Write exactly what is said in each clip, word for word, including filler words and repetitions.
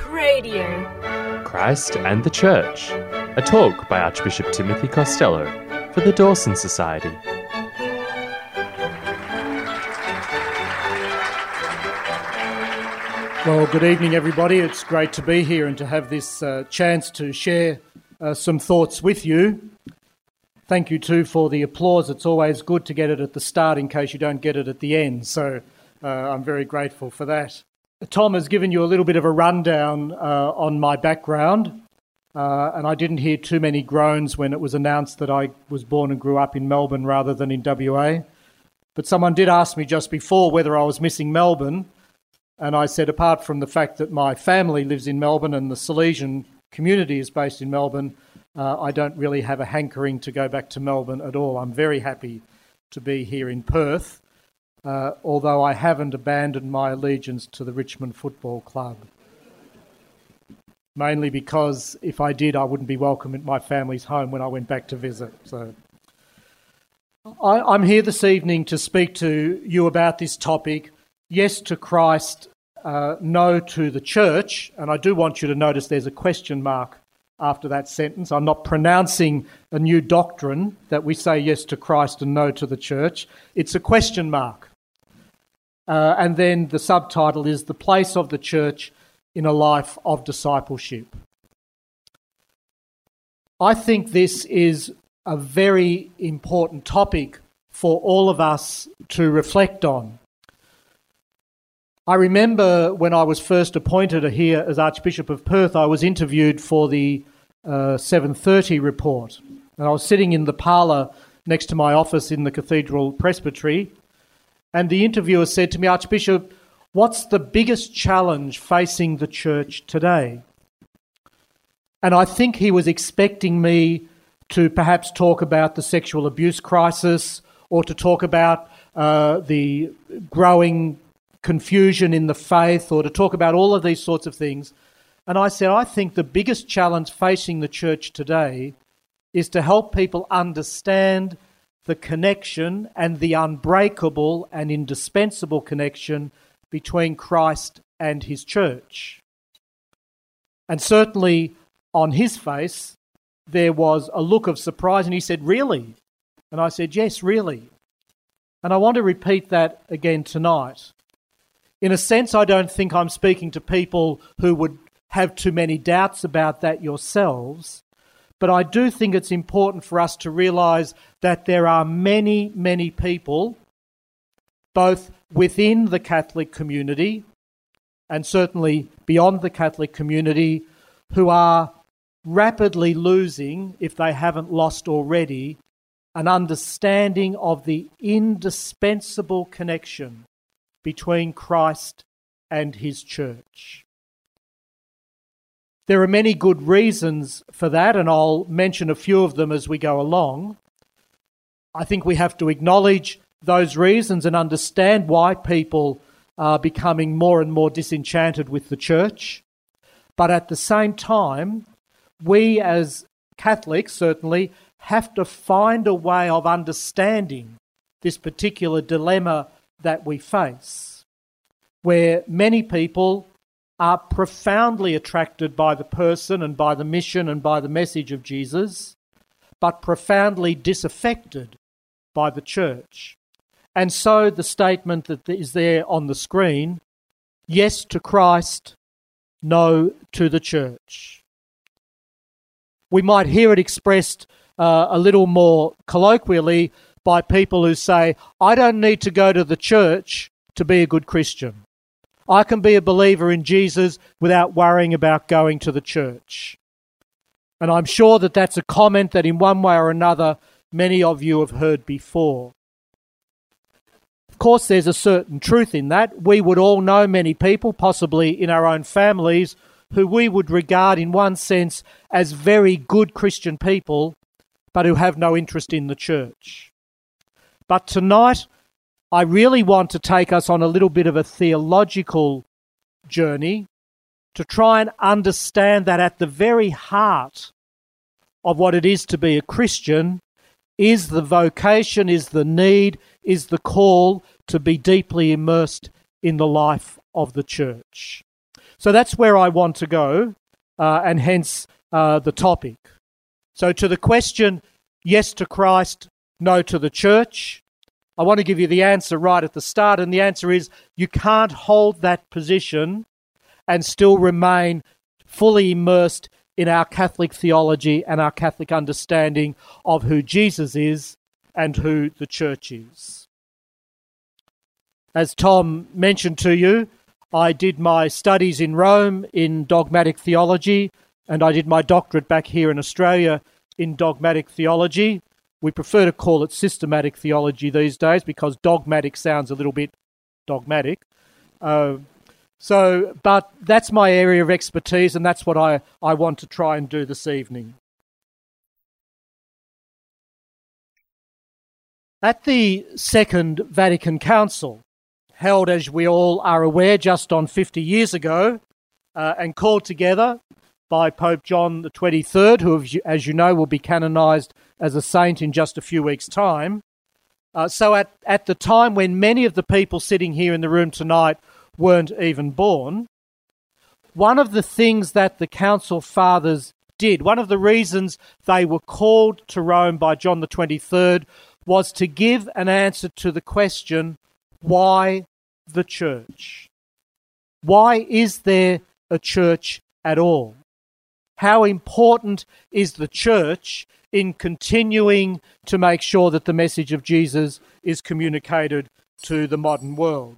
Radio. Christ and the Church, a talk by Archbishop Timothy Costello for the Dawson Society. Well, good evening, everybody. It's great to be here and to have this uh, chance to share uh, some thoughts with you. Thank you, too, for the applause. It's always good to get it at the start in case you don't get it at the end, so uh, I'm very grateful for that. Tom has given you a little bit of a rundown uh, on my background, uh, and I didn't hear too many groans when it was announced that I was born and grew up in Melbourne rather than in W A. But someone did ask me just before whether I was missing Melbourne, and I said apart from the fact that my family lives in Melbourne and the Salesian community is based in Melbourne, uh, I don't really have a hankering to go back to Melbourne at all. I'm very happy to be here in Perth. Uh, although I haven't abandoned my allegiance to the Richmond Football Club. Mainly because if I did, I wouldn't be welcome at my family's home when I went back to visit. So I, I'm here this evening to speak to you about this topic, yes to Christ, uh, no to the church. And I do want you to notice there's a question mark after that sentence. I'm not pronouncing a new doctrine that we say yes to Christ and no to the church. It's a question mark. Uh, and then the subtitle is The Place of the Church in a Life of Discipleship. I think this is a very important topic for all of us to reflect on. I remember when I was first appointed here as Archbishop of Perth, I was interviewed for the uh, seven thirty report. And I was sitting in the parlour next to my office in the Cathedral Presbytery. And the interviewer said to me, Archbishop, what's the biggest challenge facing the church today? And I think he was expecting me to perhaps talk about the sexual abuse crisis or to talk about uh, the growing confusion in the faith or to talk about all of these sorts of things. And I said, I think the biggest challenge facing the church today is to help people understand the connection and the unbreakable and indispensable connection between Christ and his church. And certainly on his face, there was a look of surprise, and he said, really? And I said, yes, really. And I want to repeat that again tonight. In a sense, I don't think I'm speaking to people who would have too many doubts about that yourselves. But I do think it's important for us to realise that there are many, many people, both within the Catholic community and certainly beyond the Catholic community, who are rapidly losing, if they haven't lost already, an understanding of the indispensable connection between Christ and his church. There are many good reasons for that, and I'll mention a few of them as we go along. I think we have to acknowledge those reasons and understand why people are becoming more and more disenchanted with the church. But at the same time, we as Catholics certainly have to find a way of understanding this particular dilemma that we face, where many people are profoundly attracted by the person and by the mission and by the message of Jesus, but profoundly disaffected by the church. And so the statement that is there on the screen, yes to Christ, no to the church. We might hear it expressed uh, a little more colloquially by people who say, I don't need to go to the church to be a good Christian. I can be a believer in Jesus without worrying about going to the church. And I'm sure that that's a comment that in one way or another many of you have heard before. Of course, there's a certain truth in that. We would all know many people, possibly in our own families, who we would regard in one sense as very good Christian people, but who have no interest in the church. But tonight, I really want to take us on a little bit of a theological journey to try and understand that at the very heart of what it is to be a Christian is the vocation, is the need, is the call to be deeply immersed in the life of the church. So that's where I want to go, uh, and hence uh, the topic. So to the question, yes to Christ, no to the church, I want to give you the answer right at the start, and the answer is you can't hold that position and still remain fully immersed in our Catholic theology and our Catholic understanding of who Jesus is and who the church is. As Tom mentioned to you, I did my studies in Rome in dogmatic theology, and I did my doctorate back here in Australia in dogmatic theology. We prefer to call it systematic theology these days because dogmatic sounds a little bit dogmatic. Uh, so, but that's my area of expertise, and that's what I, I want to try and do this evening. At the Second Vatican Council, held, as we all are aware, just on fifty years ago, uh, and called together by Pope John the twenty-third, who, as you know, will be canonised as a saint in just a few weeks' time. Uh, so at, at the time when many of the people sitting here in the room tonight weren't even born, one of the things that the Council Fathers did, one of the reasons they were called to Rome by John the twenty-third, was to give an answer to the question, why the church? Why is there a church at all? How important is the church in continuing to make sure that the message of Jesus is communicated to the modern world?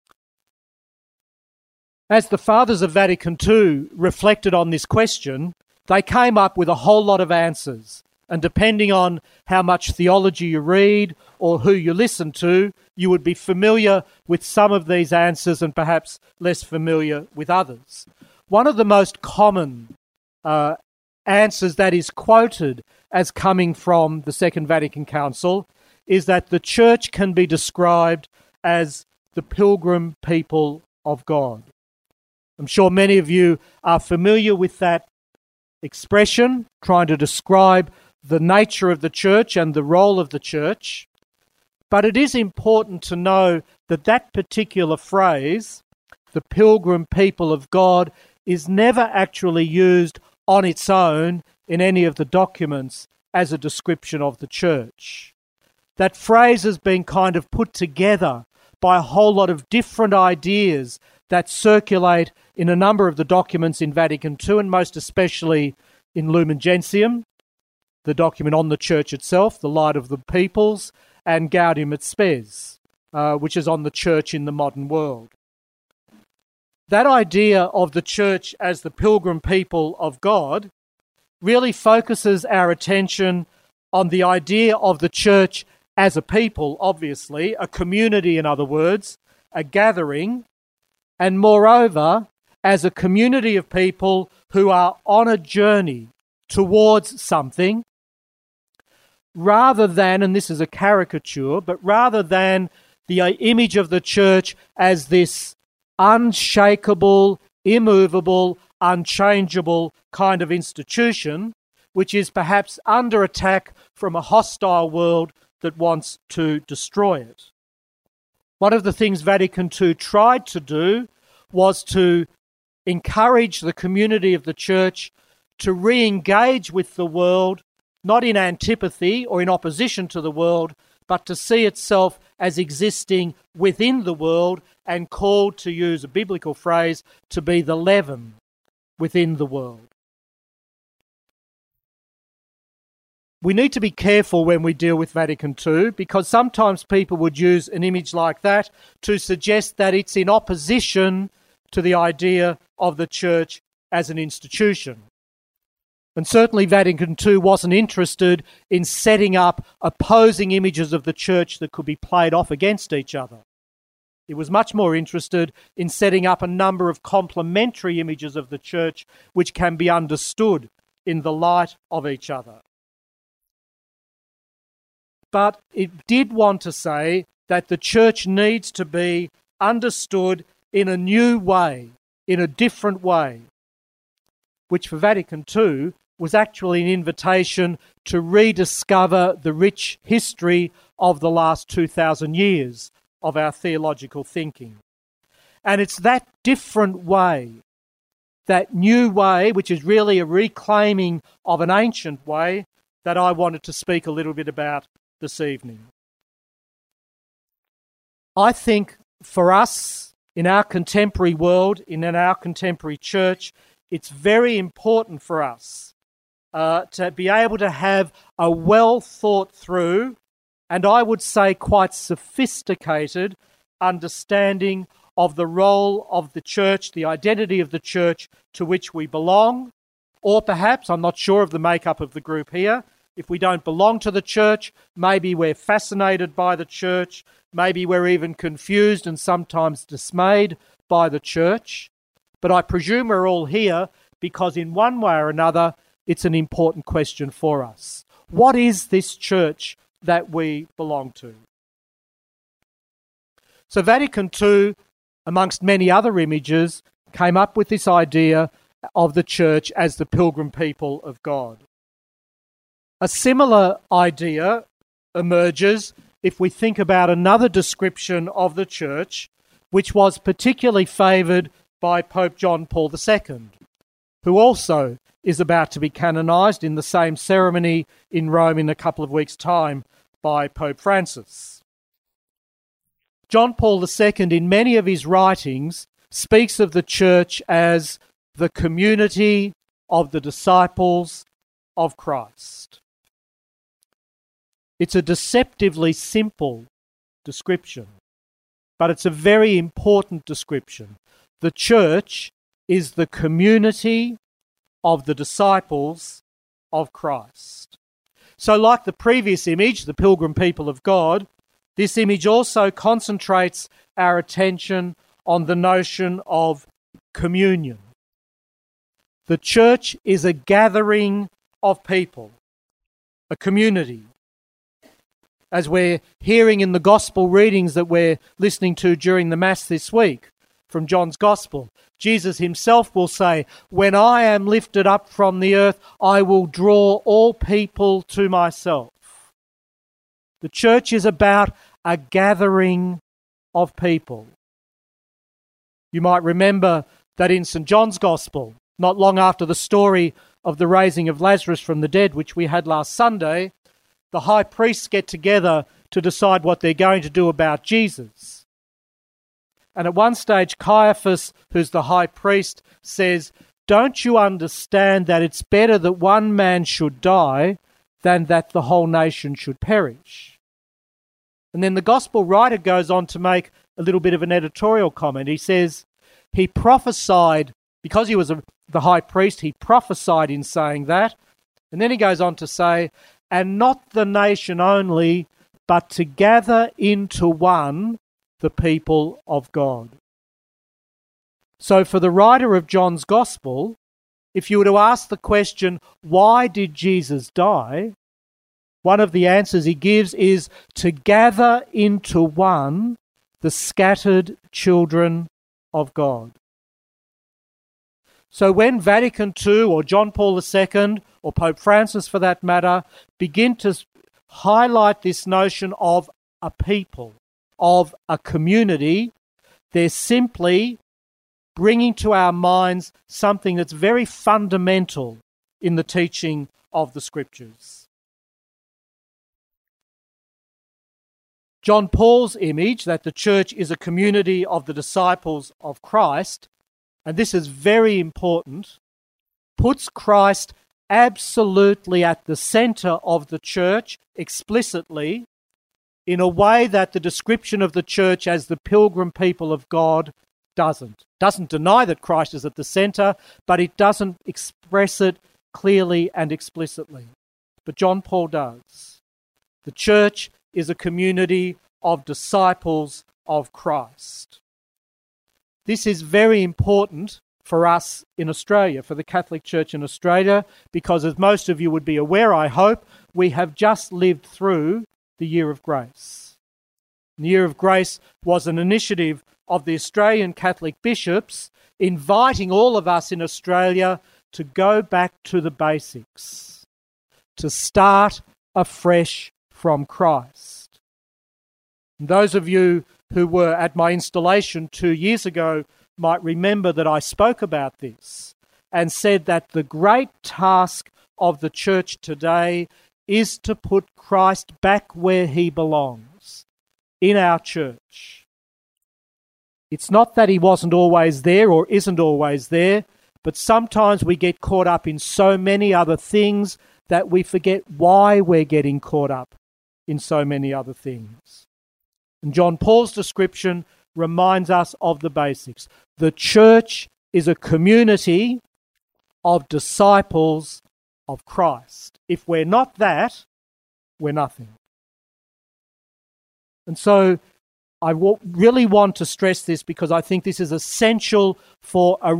As the Fathers of Vatican two reflected on this question, they came up with a whole lot of answers. And depending on how much theology you read or who you listen to, you would be familiar with some of these answers and perhaps less familiar with others. One of the most common uh, answers that is quoted as coming from the Second Vatican Council is that the church can be described as the pilgrim people of God. I'm sure many of you are familiar with that expression, trying to describe the nature of the church and the role of the church. But it is important to know that that particular phrase, the pilgrim people of God, is never actually used on its own in any of the documents as a description of the church. That phrase has been kind of put together by a whole lot of different ideas that circulate in a number of the documents in Vatican two, and most especially in Lumen Gentium, the document on the church itself, the Light of the Peoples, and Gaudium et Spes, uh, which is on the church in the modern world. That idea of the church as the pilgrim people of God really focuses our attention on the idea of the church as a people, obviously, a community, in other words, a gathering, and moreover, as a community of people who are on a journey towards something, rather than, and this is a caricature, but rather than the image of the church as this unshakable, immovable, unchangeable kind of institution, which is perhaps under attack from a hostile world that wants to destroy it. One of the things Vatican two tried to do was to encourage the community of the church to re-engage with the world, not in antipathy or in opposition to the world, but to see itself as existing within the world and called, to use a biblical phrase, to be the leaven within the world. We need to be careful when we deal with Vatican two, because sometimes people would use an image like that to suggest that it's in opposition to the idea of the church as an institution. And certainly Vatican two wasn't interested in setting up opposing images of the church that could be played off against each other. It was much more interested in setting up a number of complementary images of the church which can be understood in the light of each other. But it did want to say that the church needs to be understood in a new way, in a different way, which for Vatican two was actually an invitation to rediscover the rich history of the last two thousand years of our theological thinking. And it's that different way that new way, which is really a reclaiming of an ancient way, that I wanted to speak a little bit about this evening. I think for us, in our contemporary world, in our contemporary church, it's very important for us uh, to be able to have a well thought through, and I would say quite sophisticated, understanding of the role of the church, the identity of the church to which we belong, or perhaps, I'm not sure of the makeup of the group here, if we don't belong to the church, maybe we're fascinated by the church, maybe we're even confused and sometimes dismayed by the church. But I presume we're all here because in one way or another, it's an important question for us. What is this church that we belong to? So Vatican Two, amongst many other images, came up with this idea of the church as the pilgrim people of God. A similar idea emerges if we think about another description of the church, which was particularly favoured by Pope John Paul the Second, who also is about to be canonised in the same ceremony in Rome in a couple of weeks' time by Pope Francis. John Paul the Second, in many of his writings, speaks of the church as the community of the disciples of Christ. It's a deceptively simple description, but it's a very important description. The church is the community of the disciples of Christ. So like the previous image, the pilgrim people of God, this image also concentrates our attention on the notion of communion. The church is a gathering of people, a community. As we're hearing in the gospel readings that we're listening to during the Mass this week from John's Gospel, Jesus himself will say, "When I am lifted up from the earth, I will draw all people to myself." The church is about a gathering of people. You might remember that in Saint John's Gospel, not long after the story of the raising of Lazarus from the dead, which we had last Sunday, the high priests get together to decide what they're going to do about Jesus. And at one stage, Caiaphas, who's the high priest, says, "Don't you understand that it's better that one man should die than that the whole nation should perish?" And then the gospel writer goes on to make a little bit of an editorial comment. He says, he prophesied, because he was a, the high priest, he prophesied in saying that. And then he goes on to say, "And not the nation only, but to gather into one the people of God." So for the writer of John's Gospel, if you were to ask the question, why did Jesus die? One of the answers he gives is to gather into one the scattered children of God. So when Vatican Two or John Paul the Second or Pope Francis for that matter begin to highlight this notion of a people, of a community, they're simply bringing to our minds something that's very fundamental in the teaching of the Scriptures. John Paul's image that the church is a community of the disciples of Christ, and this is very important, puts Christ absolutely at the centre of the church explicitly in a way that the description of the church as the pilgrim people of God doesn't. Doesn't deny that Christ is at the centre, but it doesn't express it clearly and explicitly. But John Paul does. The church is a community of disciples of Christ. This is very important for us in Australia, for the Catholic Church in Australia, because as most of you would be aware, I hope, we have just lived through the Year of Grace. The Year of Grace was an initiative of the Australian Catholic bishops inviting all of us in Australia to go back to the basics, to start afresh from Christ. And those of you who were at my installation two years ago might remember that I spoke about this, and said that the great task of the church today is to put Christ back where he belongs, in our church. It's not that he wasn't always there or isn't always there, but sometimes we get caught up in so many other things that we forget why we're getting caught up in so many other things. And John Paul's description reminds us of the basics. The church is a community of disciples of Christ. If we're not that, we're nothing. And so I w- really want to stress this because I think this is essential for a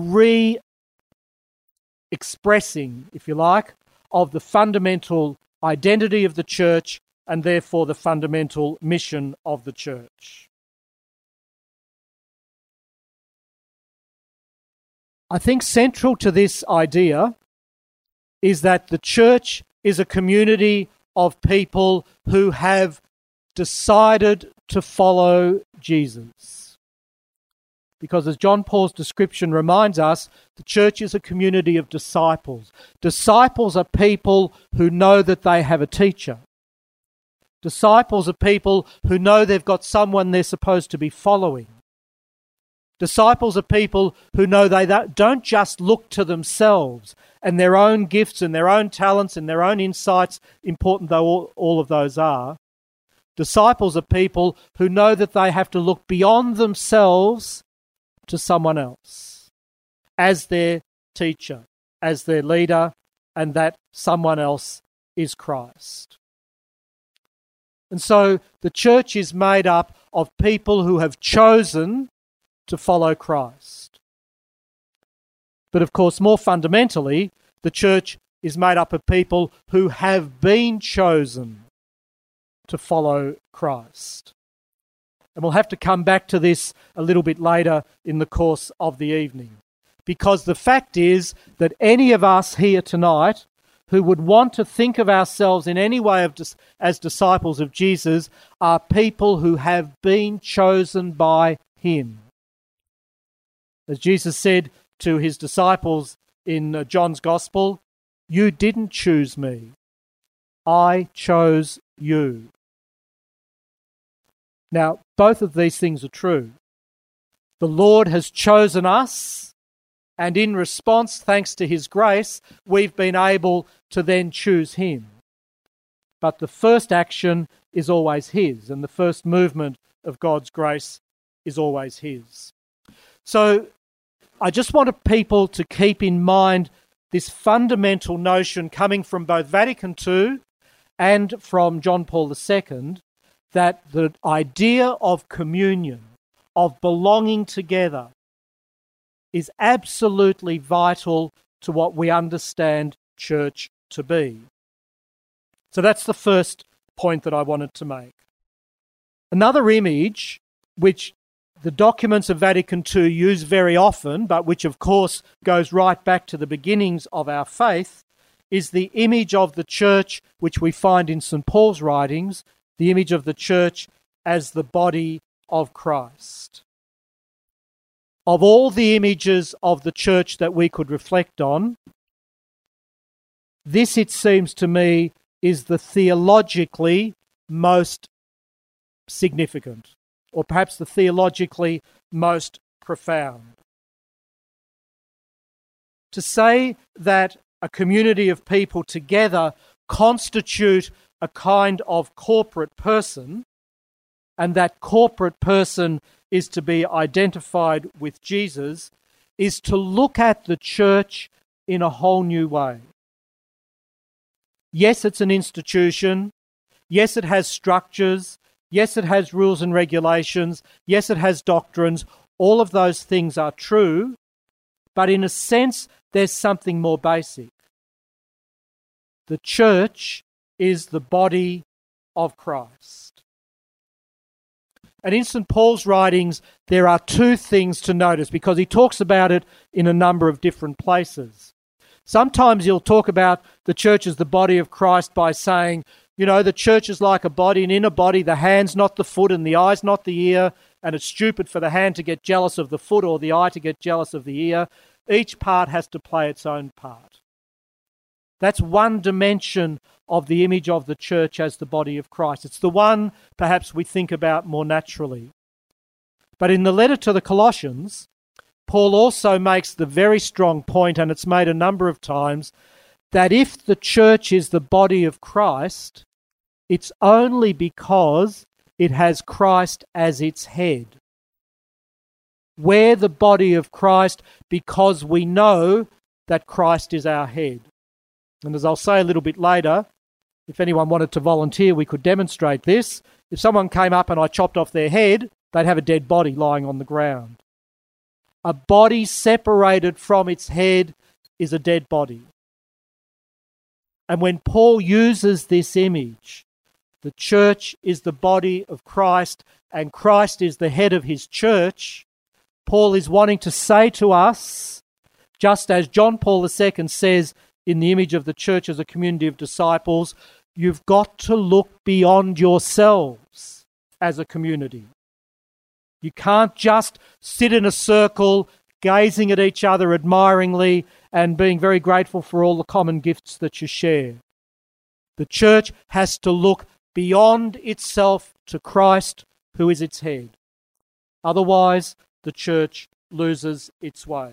re-expressing, if you like, of the fundamental identity of the church and therefore the fundamental mission of the church. I think central to this idea is that the church is a community of people who have decided to follow Jesus. Because as John Paul's description reminds us, the church is a community of disciples. Disciples are people who know that they have a teacher. Disciples are people who know they've got someone they're supposed to be following. Disciples are people who know they don't just look to themselves and their own gifts and their own talents and their own insights, important though all, all of those are. Disciples are people who know that they have to look beyond themselves to someone else as their teacher, as their leader, and that someone else is Christ. And so the church is made up of people who have chosen to follow Christ. But of course, more fundamentally, the church is made up of people who have been chosen to follow Christ. And we'll have to come back to this a little bit later in the course of the evening. Because the fact is that any of us here tonight who would want to think of ourselves in any way of dis- as disciples of Jesus are people who have been chosen by him. As Jesus said to his disciples in uh, John's Gospel, "You didn't choose me, I chose you." Now, both of these things are true. The Lord has chosen us, and in response, thanks to his grace, we've been able to then choose him. But the first action is always his, and the first movement of God's grace is always his. So I just want people to keep in mind this fundamental notion coming from both Vatican Two and from John Paul the Second, that the idea of communion, of belonging together, is absolutely vital to what we understand church to be. So that's the first point that I wanted to make. Another image, which the documents of Vatican Two use very often, but which of course goes right back to the beginnings of our faith, is the image of the church which we find in Saint Paul's writings, the image of the church as the body of Christ. Of all the images of the church that we could reflect on, this, it seems to me, is the theologically most significant, or perhaps the theologically most profound. To say that a community of people together constitute a kind of corporate person, and that corporate person is to be identified with Jesus, is to look at the church in a whole new way. Yes, it's an institution. Yes, it has structures. Yes, it has rules and regulations. Yes, it has doctrines. All of those things are true, but in a sense, there's something more basic. The church is the body of Christ. And in Saint Paul's writings, there are two things to notice because he talks about it in a number of different places. Sometimes he'll talk about the church as the body of Christ by saying, you know, the church is like a body, and in a body, the hand's not the foot and the eye's not the ear, and it's stupid for the hand to get jealous of the foot or the eye to get jealous of the ear. Each part has to play its own part. That's one dimension of the image of the church as the body of Christ. It's the one perhaps we think about more naturally. But in the letter to the Colossians, Paul also makes the very strong point, and it's made a number of times, that if the church is the body of Christ, it's only because it has Christ as its head. We're the body of Christ because we know that Christ is our head. And as I'll say a little bit later, if anyone wanted to volunteer, we could demonstrate this. If someone came up and I chopped off their head, they'd have a dead body lying on the ground. A body separated from its head is a dead body. And when Paul uses this image, the church is the body of Christ and Christ is the head of his church, Paul is wanting to say to us, just as John Paul the Second says in the image of the church as a community of disciples, you've got to look beyond yourselves as a community. You can't just sit in a circle, gazing at each other admiringly and being very grateful for all the common gifts that you share. The church has to look beyond itself to Christ, who is its head. Otherwise, the church loses its way.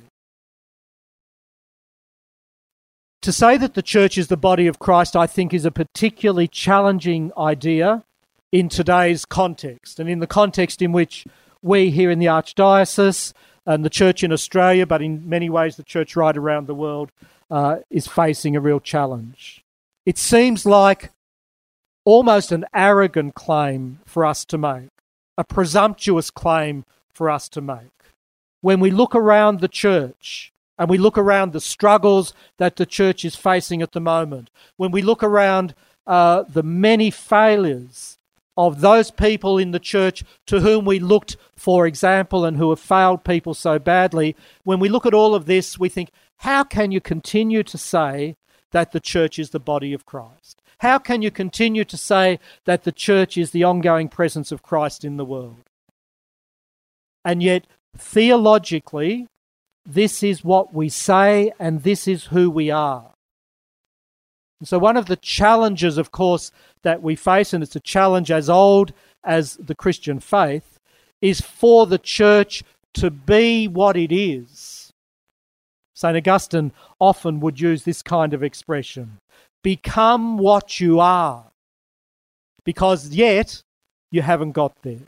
To say that the church is the body of Christ, I think, is a particularly challenging idea in today's context, and in the context in which we here in the Archdiocese and the church in Australia, but in many ways the church right around the world, uh, is facing a real challenge. It seems like almost an arrogant claim for us to make, a presumptuous claim for us to make. When we look around the church and we look around the struggles that the church is facing at the moment, when we look around uh, the many failures of those people in the church to whom we looked for example and who have failed people so badly, when we look at all of this, we think, how can you continue to say that the church is the body of Christ? How can you continue to say that the church is the ongoing presence of Christ in the world? And yet, theologically, this is what we say and this is who we are. And so one of the challenges, of course, that we face, and it's a challenge as old as the Christian faith, is for the church to be what it is. Saint Augustine often would use this kind of expression. Become what you are, because yet you haven't got there.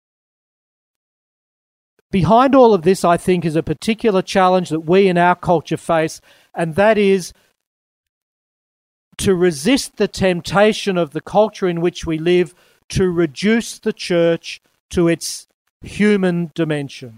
Behind all of this, I think, is a particular challenge that we in our culture face, and that is to resist the temptation of the culture in which we live to reduce the church to its human dimension.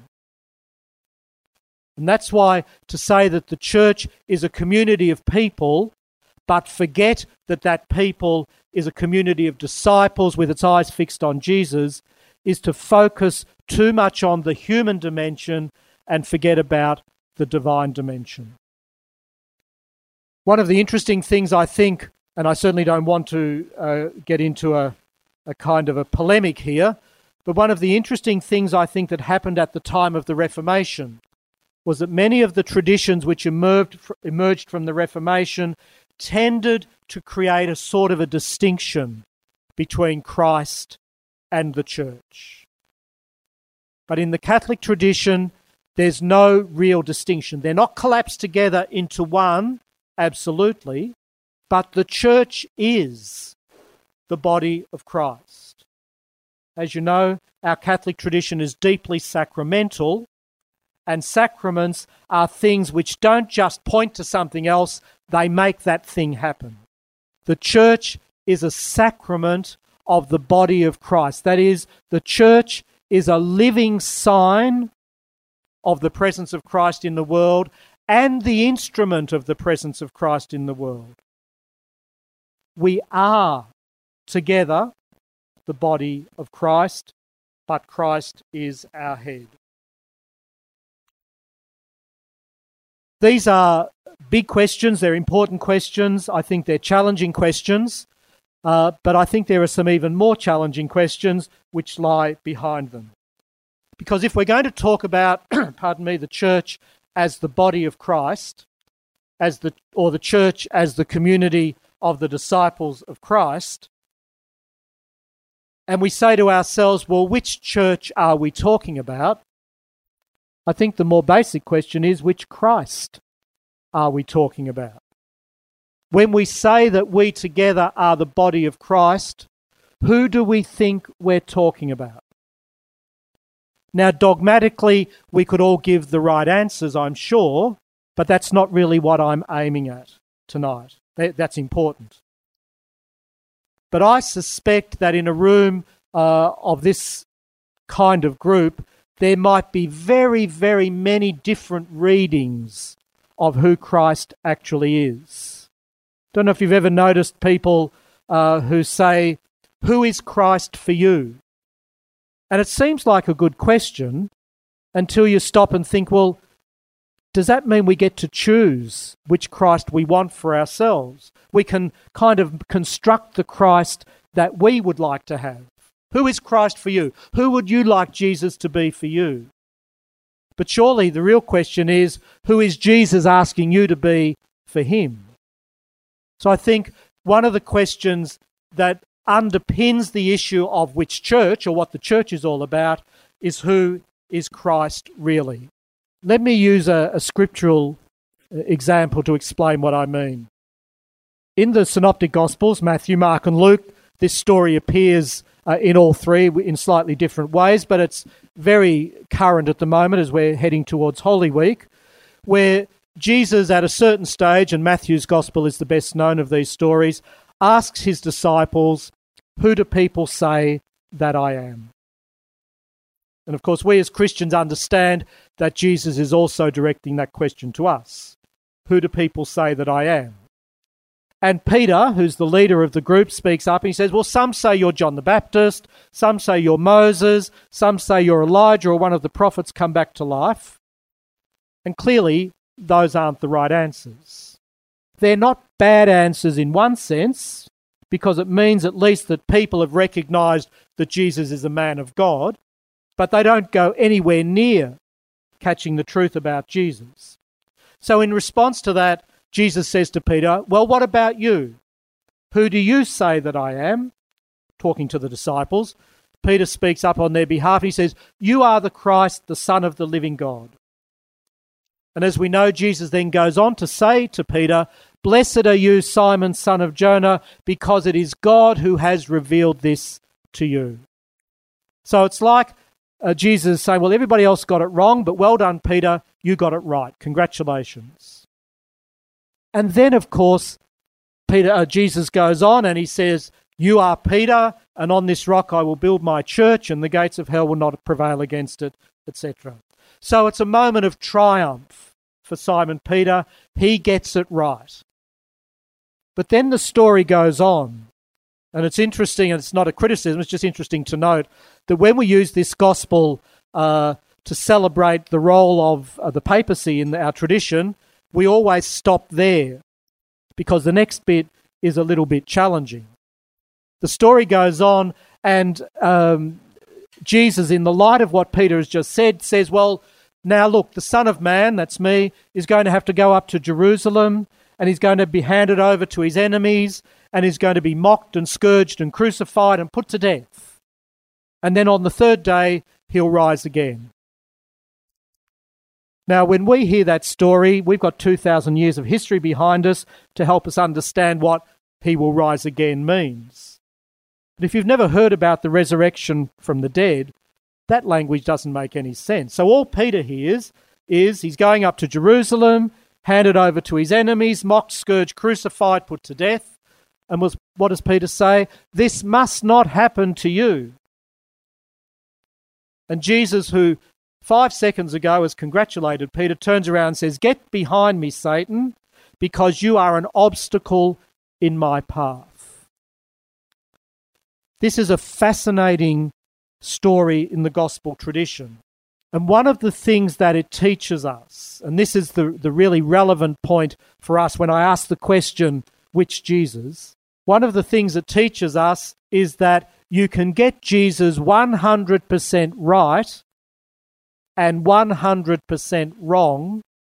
And that's why to say that the church is a community of people, but forget that that people is a community of disciples with its eyes fixed on Jesus, is to focus too much on the human dimension and forget about the divine dimension. One of the interesting things I think, and I certainly don't want to uh, get into a, a kind of a polemic here, but one of the interesting things I think that happened at the time of the Reformation was that many of the traditions which emerged, emerged from the Reformation tended to create a sort of a distinction between Christ and the church. But in the Catholic tradition, there's no real distinction. They're not collapsed together into one, absolutely, but the church is the body of Christ. As you know, our Catholic tradition is deeply sacramental, and sacraments are things which don't just point to something else, they make that thing happen. The church is a sacrament of the body of Christ. That is, the church is a living sign of the presence of Christ in the world and the instrument of the presence of Christ in the world. We are together the body of Christ, but Christ is our head. These are big questions, they're important questions, I think they're challenging questions, uh, but I think there are some even more challenging questions which lie behind them. Because if we're going to talk about, pardon me, the church as the body of Christ, as the or the church as the community of the disciples of Christ, and we say to ourselves, well, which church are we talking about? I think the more basic question is, which Christ are we talking about? When we say that we together are the body of Christ, who do we think we're talking about? Now, dogmatically, we could all give the right answers, I'm sure, but that's not really what I'm aiming at tonight. That's important. But I suspect that in a room uh, of this kind of group, there might be very, very many different readings of who Christ actually is. Don't know if you've ever noticed people uh, who say, "Who is Christ for you?" And it seems like a good question until you stop and think, well, does that mean we get to choose which Christ we want for ourselves? We can kind of construct the Christ that we would like to have. Who is Christ for you? Who would you like Jesus to be for you? But surely the real question is, who is Jesus asking you to be for him? So I think one of the questions that underpins the issue of which church, or what the church is all about, is who is Christ really? Let me use a, a scriptural example to explain what I mean. In the Synoptic Gospels, Matthew, Mark and Luke, this story appears uh, in all three in slightly different ways, but it's very current at the moment as we're heading towards Holy Week, where Jesus at a certain stage, and Matthew's Gospel is the best known of these stories, asks his disciples, "Who do people say that I am?" And of course, we as Christians understand that Jesus is also directing that question to us. Who do people say that I am? And Peter, who's the leader of the group, speaks up and he says, well, some say you're John the Baptist, some say you're Moses, some say you're Elijah or one of the prophets come back to life. And clearly, those aren't the right answers. They're not bad answers in one sense, because it means at least that people have recognised that Jesus is a man of God, but they don't go anywhere near catching the truth about Jesus. So in response to that, Jesus says to Peter, well, what about you? Who do you say that I am? Talking to the disciples. Peter speaks up on their behalf. He says, you are the Christ, the Son of the living God. And as we know, Jesus then goes on to say to Peter, blessed are you, Simon, son of Jonah, because it is God who has revealed this to you. So it's like uh, Jesus saying, well, everybody else got it wrong, but well done, Peter, you got it right. Congratulations. And then, of course, Peter, uh, Jesus goes on and he says, you are Peter, and on this rock I will build my church, and the gates of hell will not prevail against it, et cetera. So it's a moment of triumph for Simon Peter. He gets it right. But then the story goes on. And it's interesting, and it's not a criticism, it's just interesting to note that when we use this gospel uh, to celebrate the role of uh, the papacy in our tradition, we always stop there because the next bit is a little bit challenging. The story goes on, and um, Jesus, in the light of what Peter has just said, says, well, now look, the Son of Man, that's me, is going to have to go up to Jerusalem, and he's going to be handed over to his enemies, and he's going to be mocked and scourged and crucified and put to death. And then on the third day, he'll rise again. Now, when we hear that story, we've got two thousand years of history behind us to help us understand what he will rise again means. But if you've never heard about the resurrection from the dead, that language doesn't make any sense. So all Peter hears is he's going up to Jerusalem, handed over to his enemies, mocked, scourged, crucified, put to death. And was, what does Peter say? This must not happen to you. And Jesus, who five seconds ago has congratulated Peter, turns around and says, get behind me, Satan, because you are an obstacle in my path. This is a fascinating story in the gospel tradition. And one of the things that it teaches us, and this is the, the really relevant point for us when I ask the question, which Jesus? One of the things it teaches us is that you can get Jesus one hundred percent right and one hundred percent wrong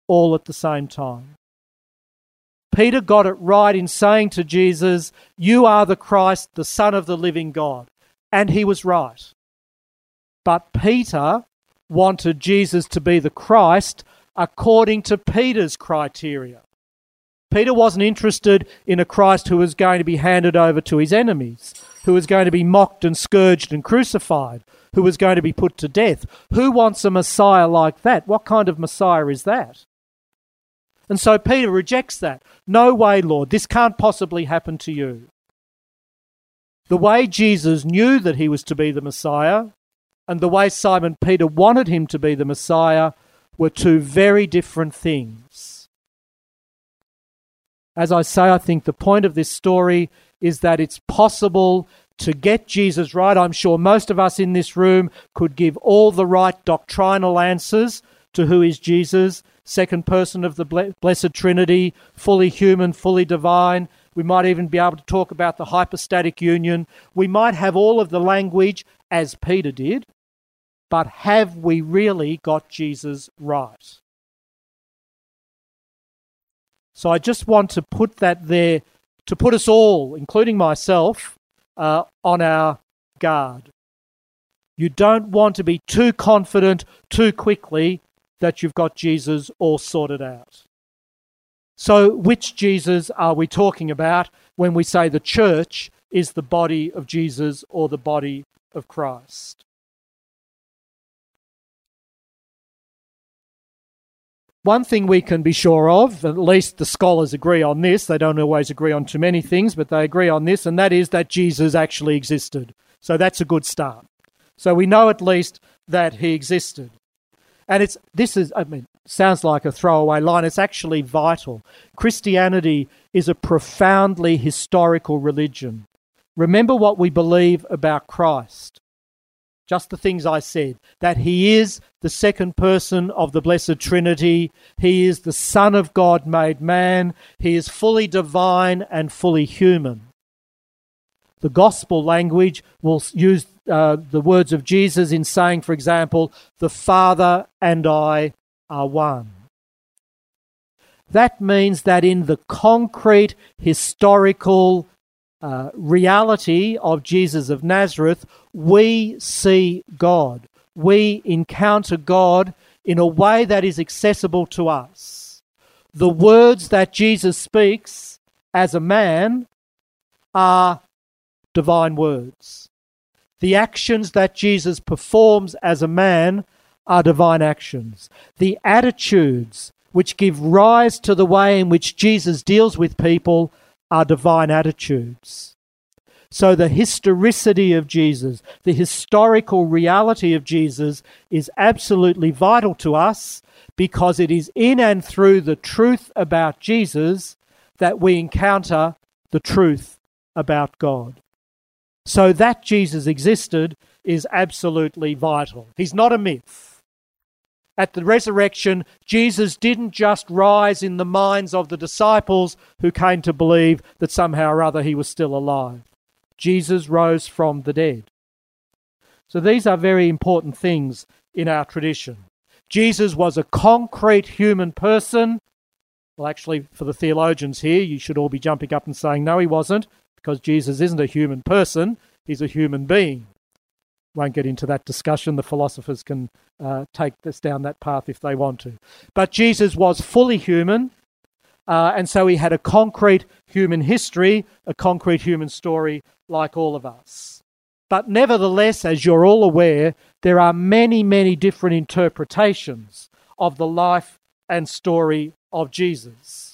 all at the same time. Peter got it right in saying to Jesus, "You are the Christ, the Son of the living God." And he was right. But Peter wanted Jesus to be the Christ according to Peter's criteria. Peter wasn't interested in a Christ who was going to be handed over to his enemies, who was going to be mocked and scourged and crucified, who was going to be put to death. Who wants a Messiah like that? What kind of Messiah is that? And so Peter rejects that. No way, Lord, this can't possibly happen to you. The way Jesus knew that he was to be the Messiah and the way Simon Peter wanted him to be the Messiah were two very different things. As I say, I think the point of this story is that it's possible to get Jesus right. I'm sure most of us in this room could give all the right doctrinal answers to who is Jesus, second person of the Blessed Trinity, fully human, fully divine. We might even be able to talk about the hypostatic union. We might have all of the language as Peter did, but have we really got Jesus right? So I just want to put that there to put us all, including myself, uh, on our guard. You don't want to be too confident too quickly that you've got Jesus all sorted out. So which Jesus are we talking about when we say the church is the body of Jesus or the body of Christ? One thing we can be sure of, at least the scholars agree on this, they don't always agree on too many things, but they agree on this, and that is that Jesus actually existed. So that's a good start. So we know at least that he existed. And it's this is, I mean, sounds like a throwaway line. It's actually vital. Christianity is a profoundly historical religion. Remember what we believe about Christ. Just the things I said, that he is the second person of the Blessed Trinity. He is the Son of God made man. He is fully divine and fully human. The gospel language will use uh, the words of Jesus in saying, for example, the Father and I are one. That means that in the concrete historical uh, reality of Jesus of Nazareth, we see God. We encounter God in a way that is accessible to us. The words that Jesus speaks as a man are divine words. The actions that Jesus performs as a man are divine actions. The attitudes which give rise to the way in which Jesus deals with people are divine attitudes. So the historicity of Jesus, the historical reality of Jesus is absolutely vital to us because it is in and through the truth about Jesus that we encounter the truth about God. So that Jesus existed is absolutely vital. He's not a myth. At the resurrection, Jesus didn't just rise in the minds of the disciples who came to believe that somehow or other he was still alive. Jesus rose from the dead. So these are very important things in our tradition. Jesus was a concrete human person. Well, actually, for the theologians here, you should all be jumping up and saying, no, he wasn't, because Jesus isn't a human person, he's a human being. Won't get into that discussion. The philosophers can uh, take this down that path if they want to. But Jesus was fully human, uh, and so he had a concrete human history, a concrete human story like all of us. But nevertheless, as you're all aware, there are many, many different interpretations of the life and story of Jesus.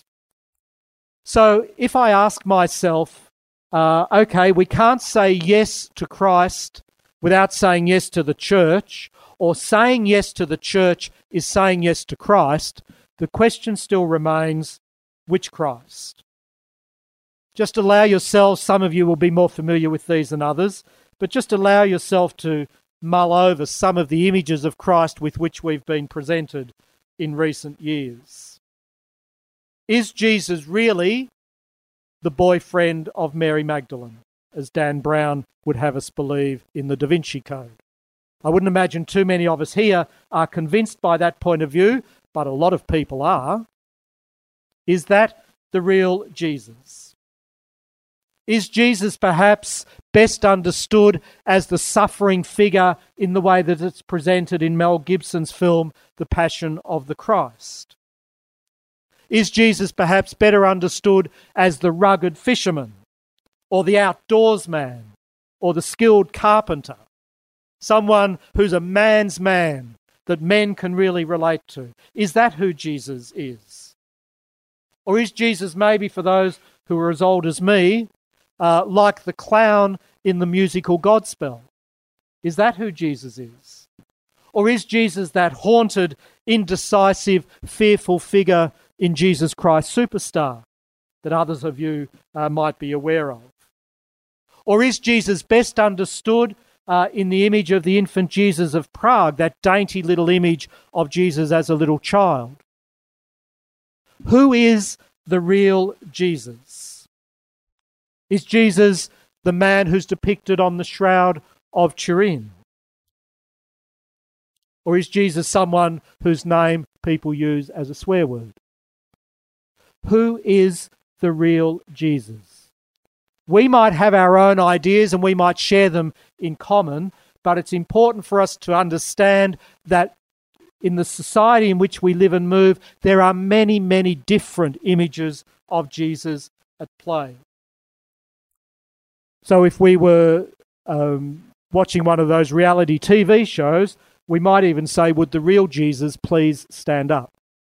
So if I ask myself, Uh, okay, we can't say yes to Christ without saying yes to the church, or saying yes to the church is saying yes to Christ. The question still remains, which Christ? Just allow yourselves, some of you will be more familiar with these than others, but just allow yourself to mull over some of the images of Christ with which we've been presented in recent years. Is Jesus really the boyfriend of Mary Magdalene, as Dan Brown would have us believe in the Da Vinci Code? I wouldn't imagine too many of us here are convinced by that point of view, but a lot of people are, is that the real Jesus? Is Jesus perhaps best understood as the suffering figure in the way that it's presented in Mel Gibson's film, The Passion of the Christ? Is Jesus perhaps better understood as the rugged fisherman, or the outdoors man, or the skilled carpenter? Someone who's a man's man that men can really relate to. Is that who Jesus is? Or is Jesus maybe, for those who are as old as me, uh, like the clown in the musical Godspell? Is that who Jesus is? Or is Jesus that haunted, indecisive, fearful figure in Jesus Christ Superstar that others of you uh, might be aware of? Or is Jesus best understood uh, in the image of the infant Jesus of Prague, that dainty little image of Jesus as a little child? Who is the real Jesus? Is Jesus the man who's depicted on the Shroud of Turin? Or is Jesus someone whose name people use as a swear word? Who is the real Jesus? We might have our own ideas and we might share them in common, but it's important for us to understand that in the society in which we live and move, there are many, many different images of Jesus at play. So if we were um, watching one of those reality T V shows, we might even say, would the real Jesus please stand up?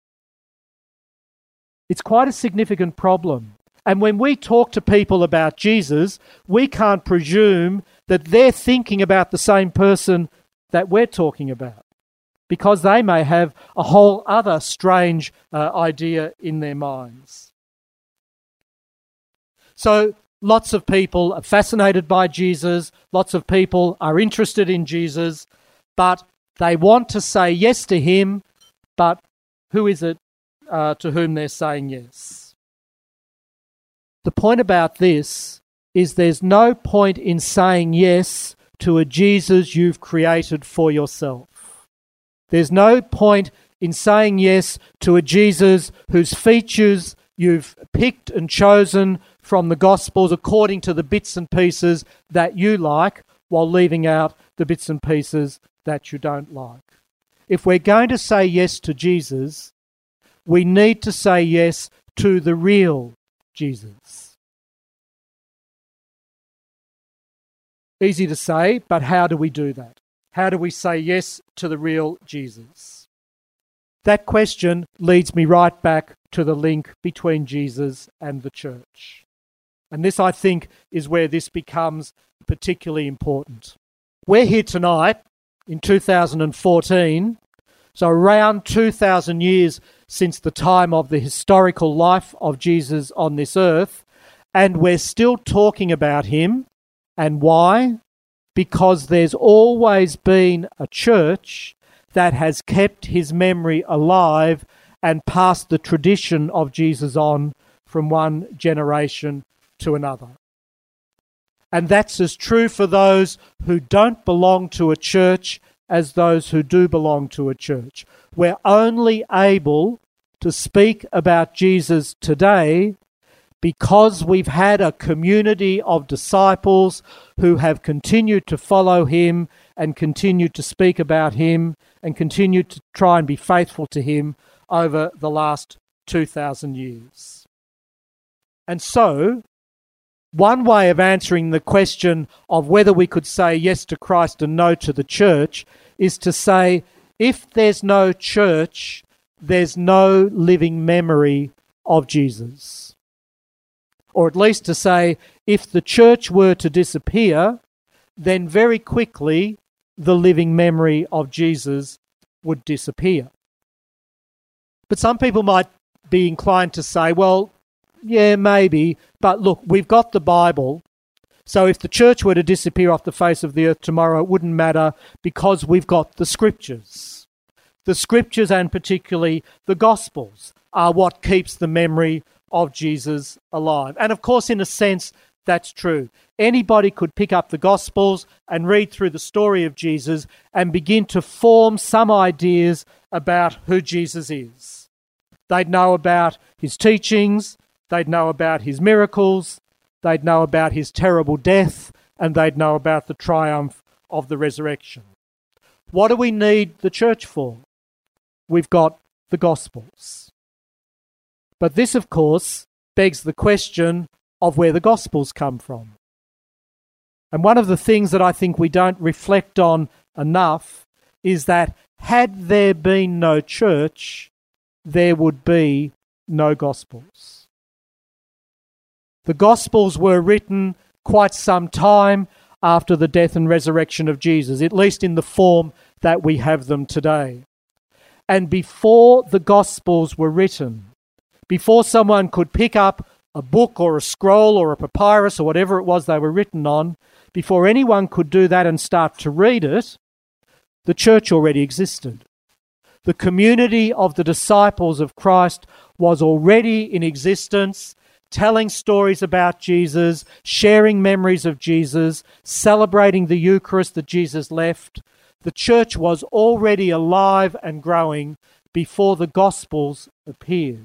It's quite a significant problem. And when we talk to people about Jesus, we can't presume that they're thinking about the same person that we're talking about, because they may have a whole other strange uh, idea in their minds. So lots of people are fascinated by Jesus, lots of people are interested in Jesus, but they want to say yes to him, but who is it uh, to whom they're saying yes? The point about this is there's no point in saying yes to a Jesus you've created for yourself. There's no point in saying yes to a Jesus whose features you've picked and chosen from the Gospels according to the bits and pieces that you like, while leaving out the bits and pieces that you don't like. If we're going to say yes to Jesus, we need to say yes to the real Jesus. Easy to say, but how do we do that? How do we say yes to the real Jesus? That question leads me right back to the link between Jesus and the church. And this, I think, is where this becomes particularly important. We're here tonight in two thousand fourteen, so around two thousand years since the time of the historical life of Jesus on this earth, and we're still talking about him. And why? Because there's always been a church that has kept his memory alive and passed the tradition of Jesus on from one generation to another. And that's as true for those who don't belong to a church as those who do belong to a church. We're only able to speak about Jesus today because we've had a community of disciples who have continued to follow him and continued to speak about him and continued to try and be faithful to him over the last two thousand years. And so, one way of answering the question of whether we could say yes to Christ and no to the church is to say, if there's no church, there's no living memory of Jesus. Or at least to say, if the church were to disappear, then very quickly the living memory of Jesus would disappear. But some people might be inclined to say, well, yeah, maybe, but look, we've got the Bible, so if the church were to disappear off the face of the earth tomorrow, it wouldn't matter because we've got the Scriptures. The Scriptures, and particularly the Gospels, are what keeps the memory of Jesus alive. And of course, in a sense, that's true. Anybody could pick up the Gospels and read through the story of Jesus and begin to form some ideas about who Jesus is. They'd know about his teachings, they'd know about his miracles, they'd know about his terrible death, and they'd know about the triumph of the resurrection. What do we need the church for? We've got the Gospels. But this, of course, begs the question of where the Gospels come from. And one of the things that I think we don't reflect on enough is that had there been no church, there would be no Gospels. The Gospels were written quite some time after the death and resurrection of Jesus, at least in the form that we have them today. And before the Gospels were written, before someone could pick up a book or a scroll or a papyrus or whatever it was they were written on, before anyone could do that and start to read it, the church already existed. The community of the disciples of Christ was already in existence, telling stories about Jesus, sharing memories of Jesus, celebrating the Eucharist that Jesus left. The church was already alive and growing before the Gospels appeared.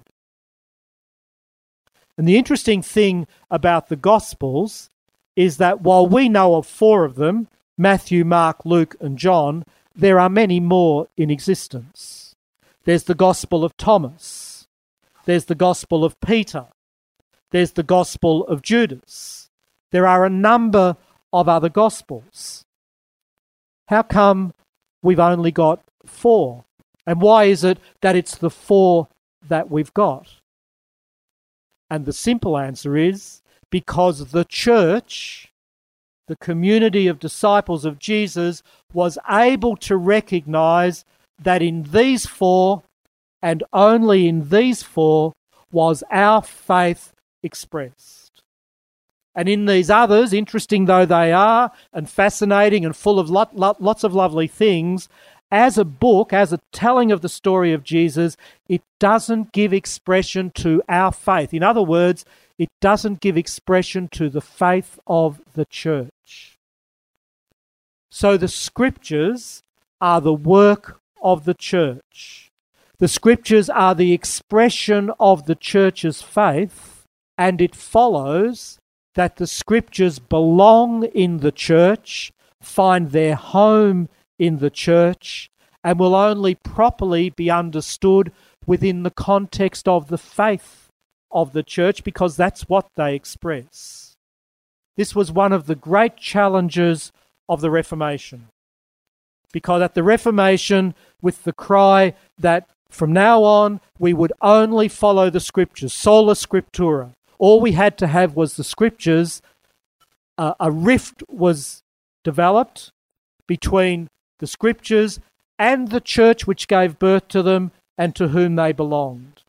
And the interesting thing about the Gospels is that while we know of four of them, Matthew, Mark, Luke, and John, there are many more in existence. There's the Gospel of Thomas. There's the Gospel of Peter. There's the Gospel of Judas. There are a number of other Gospels. How come we've only got four? And why is it that it's the four that we've got? And the simple answer is because the church, the community of disciples of Jesus, was able to recognize that in these four, and only in these four, was our faith expressed. And in these others, interesting though they are, and fascinating and full of lot, lot, lots of lovely things, as a book, as a telling of the story of Jesus, it doesn't give expression to our faith. In other words, it doesn't give expression to the faith of the church. So the Scriptures are the work of the church. The Scriptures are the expression of the church's faith, and it follows that the Scriptures belong in the church, find their home in the church, and will only properly be understood within the context of the faith of the church, because that's what they express. This was one of the great challenges of the Reformation, because at the Reformation, with the cry that from now on we would only follow the Scriptures, sola scriptura, all we had to have was the Scriptures, uh, a rift was developed between the Scriptures and the church which gave birth to them and to whom they belonged.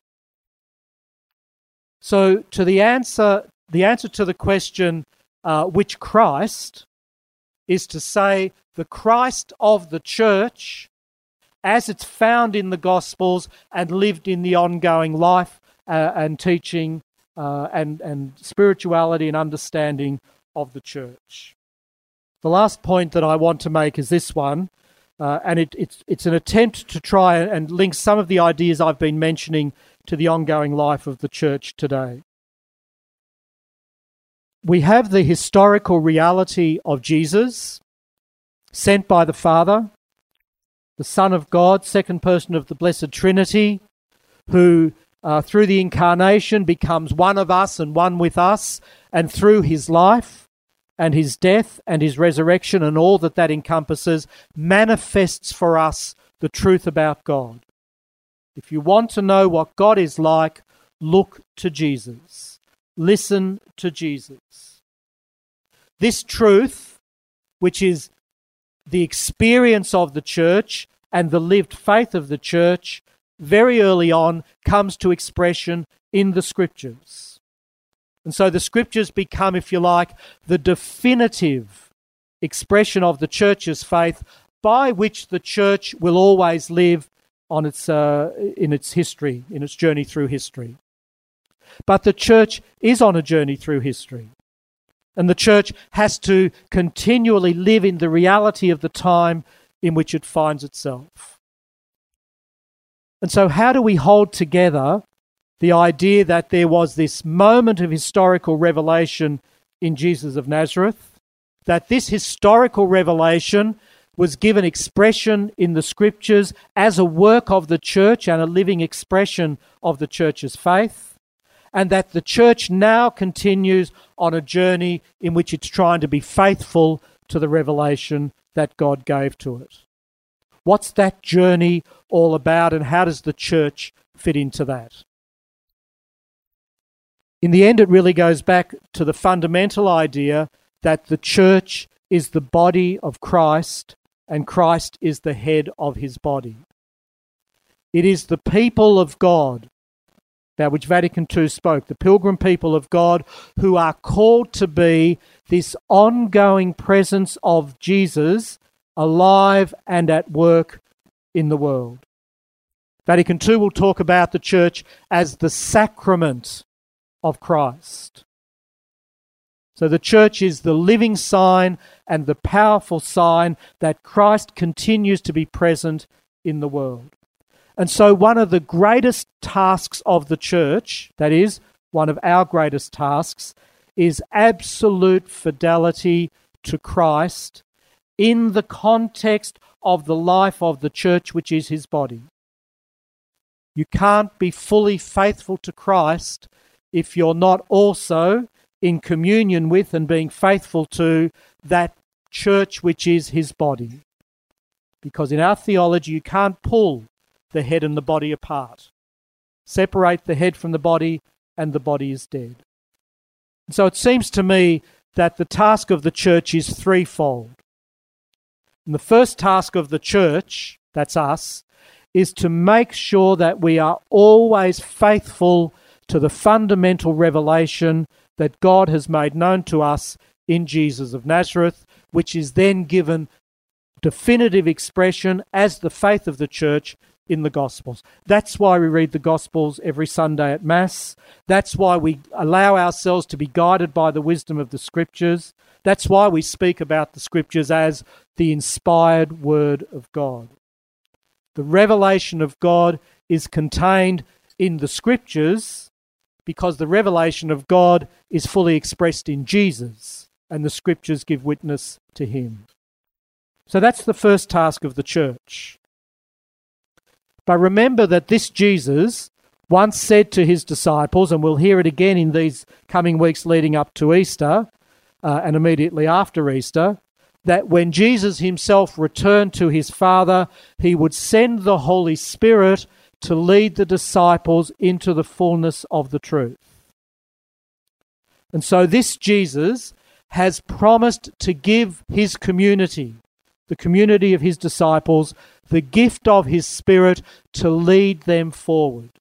So to the answer, the answer to the question, uh, which Christ, is to say the Christ of the church as it's found in the Gospels and lived in the ongoing life uh, and teaching uh, and, and spirituality and understanding of the church. The last point that I want to make is this one, uh, and it, it's, it's an attempt to try and link some of the ideas I've been mentioning to the ongoing life of the church today. We have the historical reality of Jesus, sent by the Father, the Son of God, second person of the Blessed Trinity, who uh, through the incarnation becomes one of us and one with us, and through his life and his death and his resurrection and all that that encompasses, manifests for us the truth about God. If you want to know what God is like, look to Jesus. Listen to Jesus. This truth, which is the experience of the church and the lived faith of the church, very early on comes to expression in the Scriptures. And so the Scriptures become, if you like, the definitive expression of the church's faith by which the church will always live on its uh, in its history, in its journey through history. But the church is on a journey through history. And the church has to continually live in the reality of the time in which it finds itself. And so how do we hold together the idea that there was this moment of historical revelation in Jesus of Nazareth, that this historical revelation was given expression in the Scriptures as a work of the church and a living expression of the church's faith, and that the church now continues on a journey in which it's trying to be faithful to the revelation that God gave to it? What's that journey all about, and how does the church fit into that? In the end, it really goes back to the fundamental idea that the church is the body of Christ and Christ is the head of his body. It is the people of God, about which Vatican Two spoke, the pilgrim people of God, who are called to be this ongoing presence of Jesus alive and at work in the world. Vatican Two will talk about the church as the sacrament of Christ. So the church is the living sign and the powerful sign that Christ continues to be present in the world. And so one of the greatest tasks of the church, that is, one of our greatest tasks, is absolute fidelity to Christ in the context of the life of the church, which is his body. You can't be fully faithful to Christ if you're not also in communion with and being faithful to that church which is his body. Because in our theology, you can't pull the head and the body apart. Separate the head from the body and the body is dead. And so it seems to me that the task of the church is threefold. And the first task of the church, that's us, is to make sure that we are always faithful to the fundamental revelation that God has made known to us in Jesus of Nazareth, which is then given definitive expression as the faith of the church in the Gospels. That's why we read the Gospels every Sunday at Mass. That's why we allow ourselves to be guided by the wisdom of the Scriptures. That's why we speak about the Scriptures as the inspired Word of God. The revelation of God is contained in the Scriptures because the revelation of God is fully expressed in Jesus, and the Scriptures give witness to him. So that's the first task of the church. But remember that this Jesus once said to his disciples, and we'll hear it again in these coming weeks leading up to Easter uh, and immediately after Easter, that when Jesus himself returned to his Father, he would send the Holy Spirit to lead the disciples into the fullness of the truth. And so this Jesus has promised to give his community, the community of his disciples, the gift of his Spirit to lead them forward.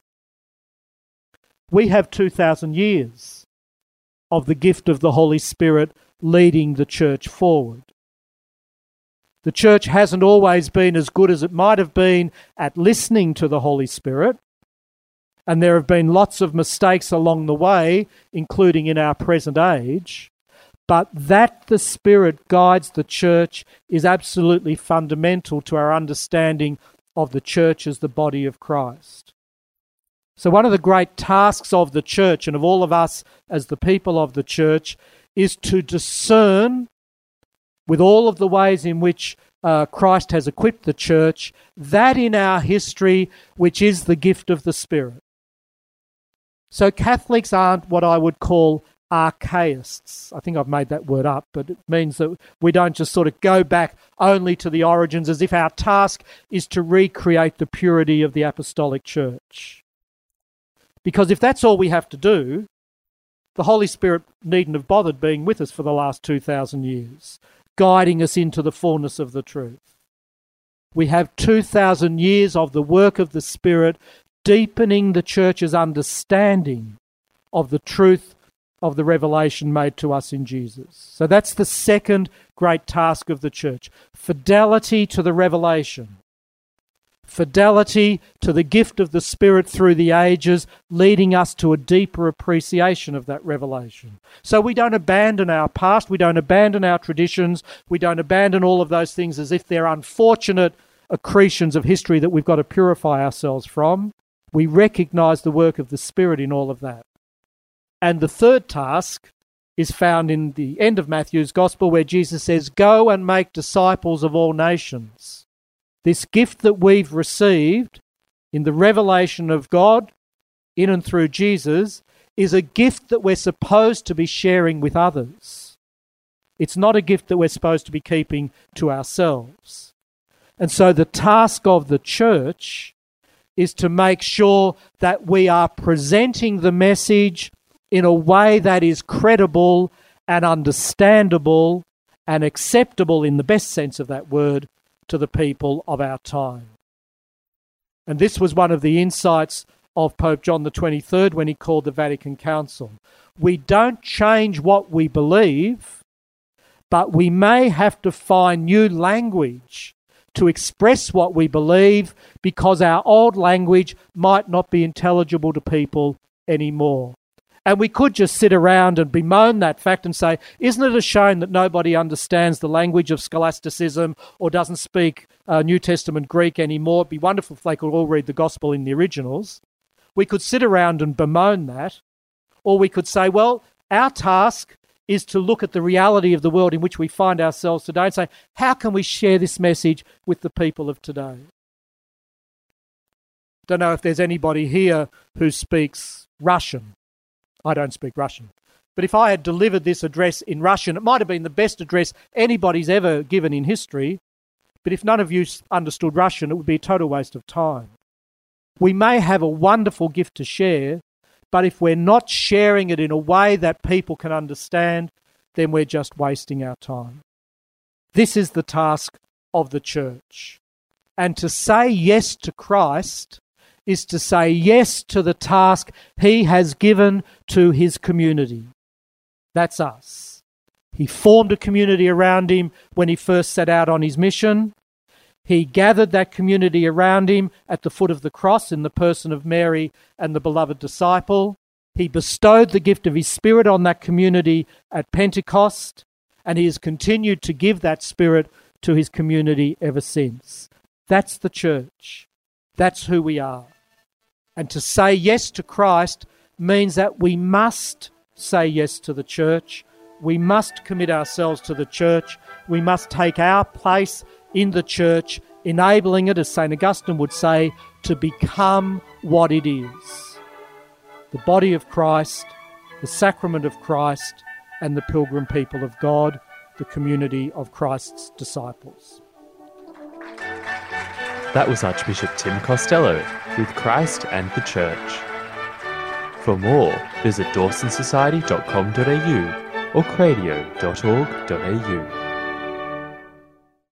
We have two thousand years of the gift of the Holy Spirit leading the church forward. The church hasn't always been as good as it might have been at listening to the Holy Spirit, and there have been lots of mistakes along the way, including in our present age. But that the Spirit guides the church is absolutely fundamental to our understanding of the church as the body of Christ. So one of the great tasks of the church and of all of us as the people of the church is to discern, with all of the ways in which uh, Christ has equipped the church, that in our history which is the gift of the Spirit. So Catholics aren't what I would call archaists. I think I've made that word up, but it means that we don't just sort of go back only to the origins as if our task is to recreate the purity of the apostolic church. Because if that's all we have to do, the Holy Spirit needn't have bothered being with us for the last two thousand years, guiding us into the fullness of the truth. We have two thousand years of the work of the Spirit deepening the church's understanding of the truth of the revelation made to us in Jesus. So that's the second great task of the church. Fidelity to the revelation. fidelity to the gift of the Spirit through the ages, leading us to a deeper appreciation of that revelation. So we don't abandon our past, we don't abandon our traditions, we don't abandon all of those things as if they're unfortunate accretions of history that we've got to purify ourselves from. We recognise the work of the Spirit in all of that. And the third task is found in the end of Matthew's Gospel, where Jesus says, "Go and make disciples of all nations." This gift that we've received in the revelation of God in and through Jesus is a gift that we're supposed to be sharing with others. It's not a gift that we're supposed to be keeping to ourselves. And so the task of the church is to make sure that we are presenting the message in a way that is credible and understandable and acceptable in the best sense of that word to the people of our time. And this was one of the insights of Pope John the twenty-third when he called the Vatican Council. We don't change what we believe, but we may have to find new language to express what we believe because our old language might not be intelligible to people anymore. And we could just sit around and bemoan that fact and say, isn't it a shame that nobody understands the language of scholasticism or doesn't speak uh, New Testament Greek anymore? It'd be wonderful if they could all read the gospel in the originals. We could sit around and bemoan that. Or we could say, well, our task is to look at the reality of the world in which we find ourselves today and say, how can we share this message with the people of today? Don't know if there's anybody here who speaks Russian. I don't speak Russian. But if I had delivered this address in Russian, it might have been the best address anybody's ever given in history. But if none of you understood Russian, it would be a total waste of time. We may have a wonderful gift to share, but if we're not sharing it in a way that people can understand, then we're just wasting our time. This is the task of the church. And to say yes to Christ is to say yes to the task he has given to his community. That's us. He formed a community around him when he first set out on his mission. He gathered that community around him at the foot of the cross in the person of Mary and the beloved disciple. He bestowed the gift of his Spirit on that community at Pentecost, and he has continued to give that Spirit to his community ever since. That's the church. That's who we are. And to say yes to Christ means that we must say yes to the church. We must commit ourselves to the church. We must take our place in the church, enabling it, as Saint Augustine would say, to become what it is. The body of Christ, the sacrament of Christ, and the pilgrim people of God, the community of Christ's disciples. That was Archbishop Tim Costello with Christ and the Church. For more, visit dawson society dot com dot a u or cradio dot org dot a u.